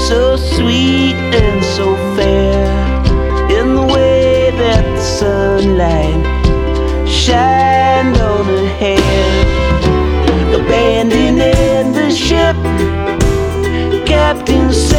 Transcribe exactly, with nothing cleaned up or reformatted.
so sweet and so fair, in the way that the sunlight shined on her hair.